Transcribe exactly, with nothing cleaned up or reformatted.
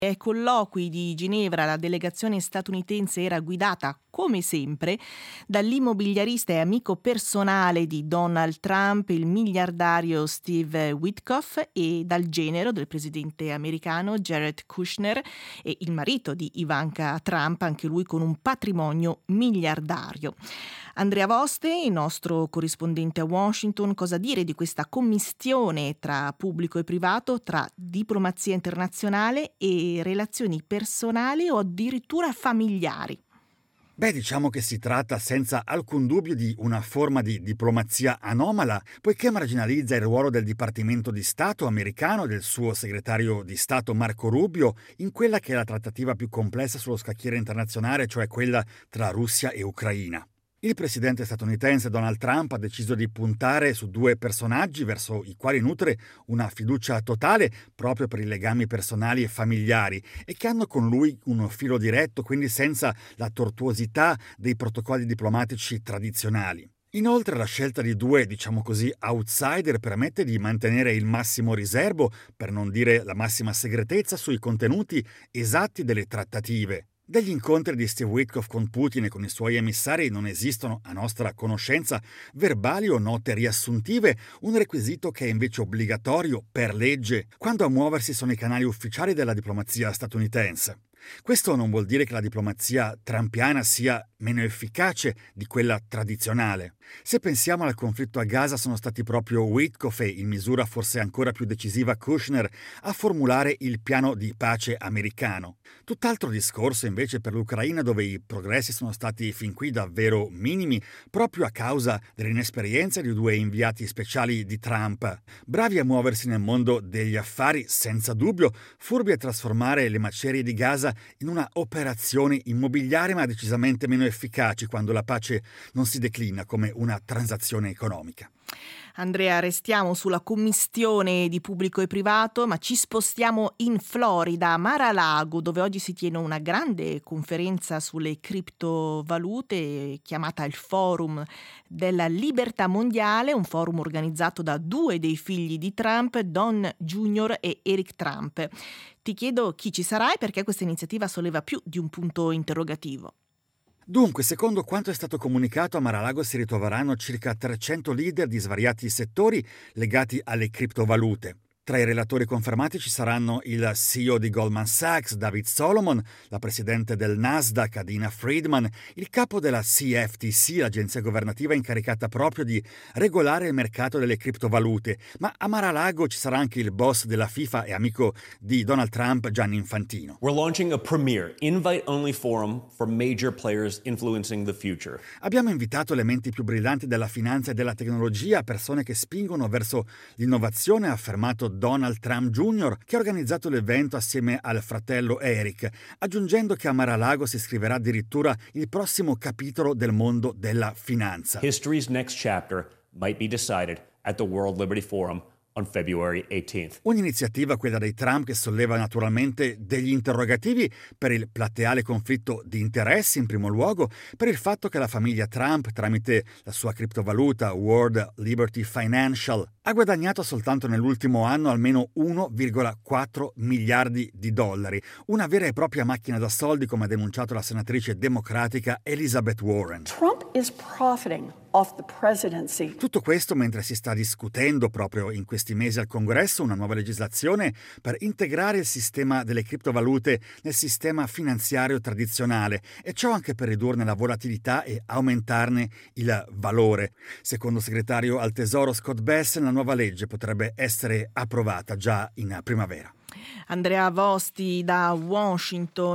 Ai colloqui di Ginevra la delegazione statunitense era guidata, come sempre, dall'immobiliarista e amico personale di Donald Trump, il miliardario Steve Witkoff, e dal genero del presidente americano Jared Kushner e il marito di Ivanka Trump, anche lui con un patrimonio miliardario. Andrea Voste, il nostro corrispondente a Washington, cosa dire di questa commistione tra pubblico e privato, tra diplomazia internazionale e relazioni personali o addirittura familiari? Beh, diciamo che si tratta senza alcun dubbio di una forma di diplomazia anomala, poiché marginalizza il ruolo del Dipartimento di Stato americano e del suo segretario di Stato Marco Rubio in quella che è la trattativa più complessa sullo scacchiere internazionale, cioè quella tra Russia e Ucraina. Il presidente statunitense Donald Trump ha deciso di puntare su due personaggi verso i quali nutre una fiducia totale proprio per i legami personali e familiari e che hanno con lui un filo diretto, quindi senza la tortuosità dei protocolli diplomatici tradizionali. Inoltre la scelta di due, diciamo così, outsider permette di mantenere il massimo riservo, per non dire la massima segretezza, sui contenuti esatti delle trattative. Degli incontri di Steve Witkoff con Putin e con i suoi emissari non esistono, a nostra conoscenza, verbali o note riassuntive, un requisito che è invece obbligatorio per legge quando a muoversi sono i canali ufficiali della diplomazia statunitense. Questo non vuol dire che la diplomazia trumpiana sia meno efficace di quella tradizionale. Se pensiamo al conflitto a Gaza, sono stati proprio Witkoff e, in misura forse ancora più decisiva, Kushner a formulare il piano di pace americano. Tutt'altro discorso invece per l'Ucraina, dove i progressi sono stati fin qui davvero minimi proprio a causa dell'inesperienza di due inviati speciali di Trump, bravi a muoversi nel mondo degli affari senza dubbio, furbi a trasformare le macerie di Gaza in una operazione immobiliare, ma decisamente meno efficaci quando la pace non si declina come una transazione economica. Andrea, restiamo sulla commistione di pubblico e privato, ma ci spostiamo in Florida, a Mar-a-Lago, dove oggi si tiene una grande conferenza sulle criptovalute chiamata il Forum della Libertà Mondiale, un forum organizzato da due dei figli di Trump, Don Junior e Eric Trump. Ti chiedo chi ci sarà e perché questa iniziativa solleva più di un punto interrogativo. Dunque, secondo quanto è stato comunicato, a Mar-a-Lago si ritroveranno circa trecento leader di svariati settori legati alle criptovalute. Tra i relatori confermati ci saranno il C E O di Goldman Sachs, David Solomon, la presidente del Nasdaq, Adina Friedman, il capo della C F T C, l'agenzia governativa incaricata proprio di regolare il mercato delle criptovalute. Ma a Mar-a-Lago ci sarà anche il boss della FIFA e amico di Donald Trump, Gianni Infantino. We're launching a premier, invite-only forum for major players influencing the future. Abbiamo invitato le menti più brillanti della finanza e della tecnologia, persone che spingono verso l'innovazione, ha affermato Donald Trump Junior, che ha organizzato l'evento assieme al fratello Eric, aggiungendo che a Mar-a-Lago si scriverà addirittura il prossimo capitolo del mondo della finanza. History's next chapter might be decided at the World Liberty Forum on February eighteenth. Un'iniziativa, quella dei Trump, che solleva naturalmente degli interrogativi per il plateale conflitto di interessi, in primo luogo, per il fatto che la famiglia Trump, tramite la sua criptovaluta World Liberty Financial, ha guadagnato soltanto nell'ultimo anno almeno uno virgola quattro miliardi di dollari, una vera e propria macchina da soldi, come ha denunciato la senatrice democratica Elizabeth Warren. Trump is profiting off the presidency. Tutto questo mentre si sta discutendo proprio in questi mesi al Congresso una nuova legislazione per integrare il sistema delle criptovalute nel sistema finanziario tradizionale, e ciò anche per ridurne la volatilità e aumentarne il valore. Secondo il segretario al Tesoro Scott Bessent, la nuova legge potrebbe essere approvata già in primavera. Andrea Vosti da Washington.